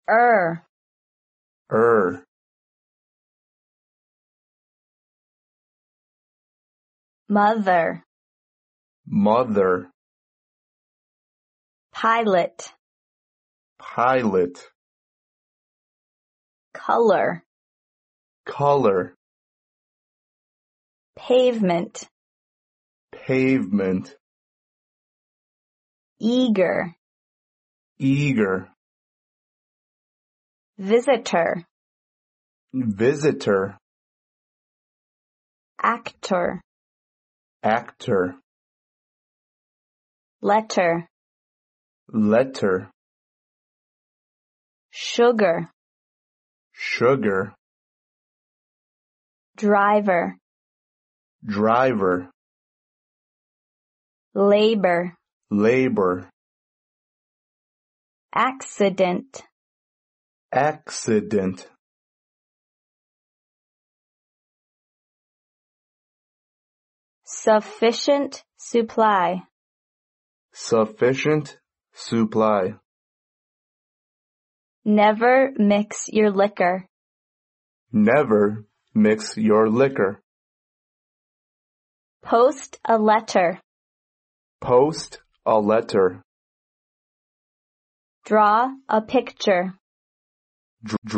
er, mother, mother, pilot, pilot, color, color, pavement, pavement, eager, eager, visitor, visitor, actor, actor, letter, letter, sugar, sugar, driver, driver, labor, labor, accident, accident, sufficient supply, sufficient supply, never mix your liquor, never mix your liquor, post a letter, post a letter, draw a picture.